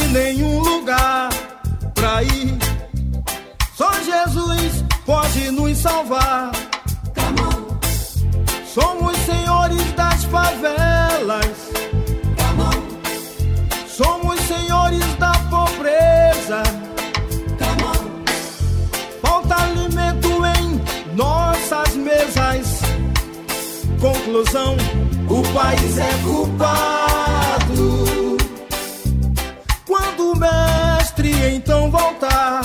nenhum lugar pra ir. Só Jesus pode nos salvar. Somos senhores das favelas. Somos senhores da pobreza. Falta alimento em nossas mesas. Conclusão: o país é culpado. Quando o mestre então voltar,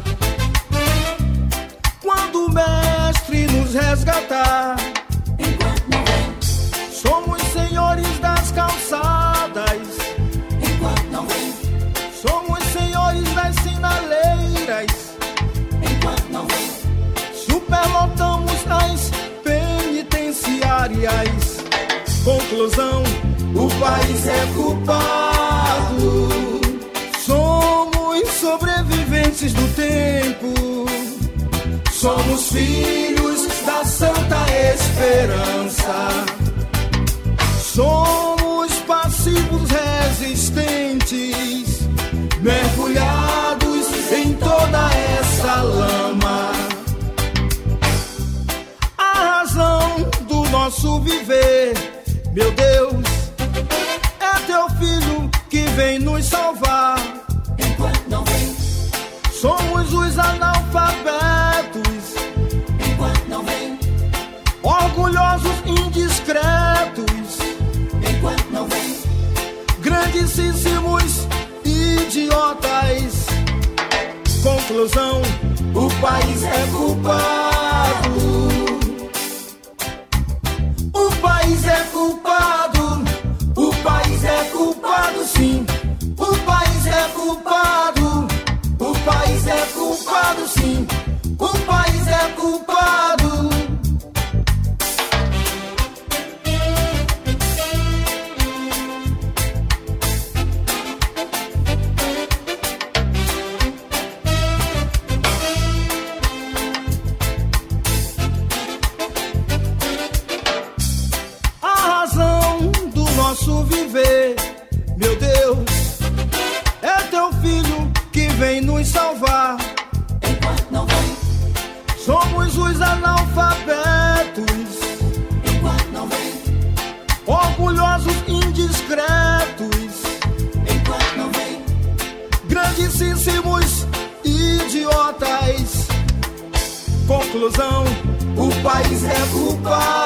quando o mestre nos resgatar, enquanto não vem, somos senhores das calçadas. Enquanto não vem, somos senhores das sinaleiras. Enquanto não vem, superlotamos as penitenciárias. Conclusão: o país é culpado. Somos sobreviventes do tempo. Somos filhos da Santa Esperança. Somos passivos resistentes, mergulhados em toda essa lama. A razão do nosso viver, meu Deus, é teu filho que vem nos salvar. enquanto não vem, Somos os analfabetos, enquanto não vem, orgulhosos, indiscretos, enquanto não vem, grandíssimos idiotas. Conclusão: o país é culpado. O país é culpado. O país é culpado, sim. O país é culpado. O país é culpado, sim. O país é culpado. A razão do nosso viver, meu Deus, é teu filho que vem nos salvar. enquanto não vem, Somos os analfabetos, enquanto não vem, orgulhosos, indiscretos, enquanto não vem, grandíssimos idiotas. Conclusão: o país é culpado.